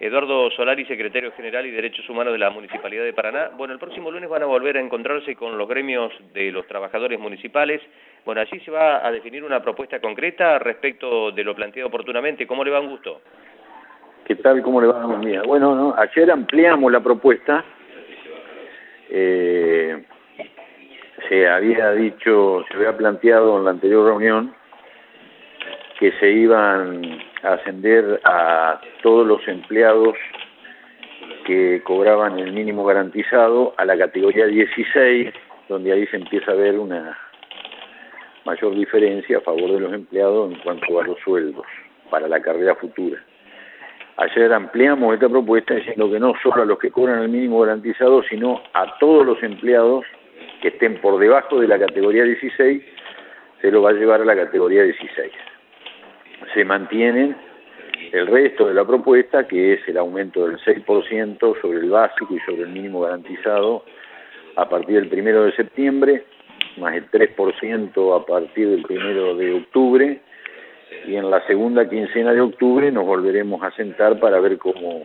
Eduardo Solari, secretario general y Derechos Humanos de la Municipalidad de Paraná. Bueno, el próximo lunes van a volver a encontrarse con los gremios de los trabajadores municipales. Bueno, allí se va a definir una propuesta concreta respecto de lo planteado oportunamente. ¿Cómo le va, un gusto? ¿Qué tal? ¿Cómo le va? Buen día. Bueno, no, ayer ampliamos la propuesta. Se había planteado en la anterior reunión que se iban a ascender a todos los empleados que cobraban el mínimo garantizado a la categoría 16, donde ahí se empieza a ver una mayor diferencia a favor de los empleados en cuanto a los sueldos para la carrera futura. Ayer ampliamos esta propuesta diciendo que no solo a los que cobran el mínimo garantizado, sino a todos los empleados que estén por debajo de la categoría 16, se lo va a llevar a la categoría 16. Se mantienen el resto de la propuesta, que es el aumento del 6% sobre el básico y sobre el mínimo garantizado a partir del 1 de septiembre, más el 3% a partir del 1 de octubre, y en la segunda quincena de octubre nos volveremos a sentar para ver cómo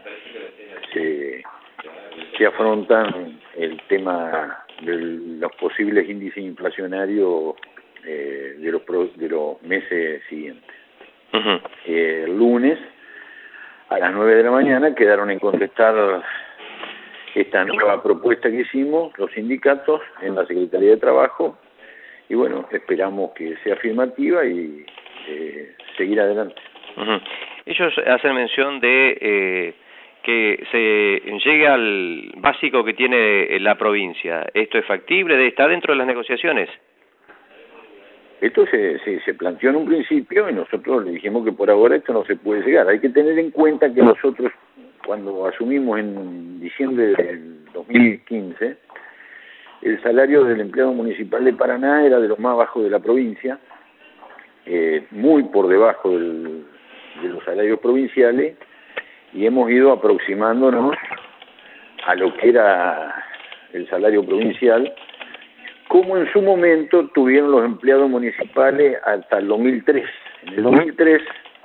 se afrontan el tema de los posibles índices inflacionarios de los meses siguientes. El lunes a las 9 de la mañana quedaron en contestar esta nueva propuesta que hicimos los sindicatos en la Secretaría de Trabajo, y bueno, esperamos que sea afirmativa y seguir adelante. Ellos hacen mención de que se llegue al básico que tiene la provincia. ¿Esto es factible? ¿Está dentro de las negociaciones? Esto se planteó en un principio y nosotros le dijimos que por ahora esto no se puede llegar. Hay que tener en cuenta que nosotros, cuando asumimos en diciembre del 2015, el salario del empleado municipal de Paraná era de los más bajos de la provincia, muy por debajo de los salarios provinciales, y hemos ido aproximándonos a lo que era el salario provincial, como en su momento tuvieron los empleados municipales hasta el 2003. En el 2003,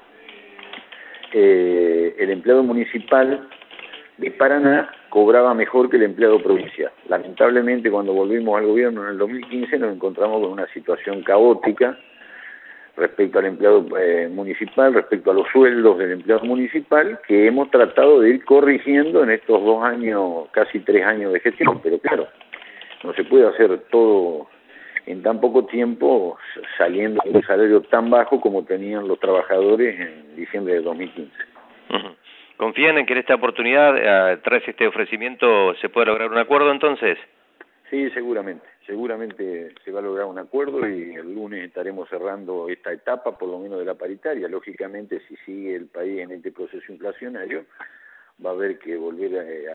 el empleado municipal de Paraná cobraba mejor que el empleado provincial. Lamentablemente, cuando volvimos al gobierno en el 2015, nos encontramos con una situación caótica respecto al empleado municipal, respecto a los sueldos del empleado municipal, que hemos tratado de ir corrigiendo en estos 2 años, casi 3 años de gestión, pero claro, no se puede hacer todo en tan poco tiempo saliendo de un salario tan bajo como tenían los trabajadores en diciembre de 2015. ¿Confían en que en esta oportunidad, tras este ofrecimiento, se pueda lograr un acuerdo entonces? Sí, seguramente se va a lograr un acuerdo y el lunes estaremos cerrando esta etapa, por lo menos de la paritaria. Lógicamente, si sigue el país en este proceso inflacionario, va a haber que volver a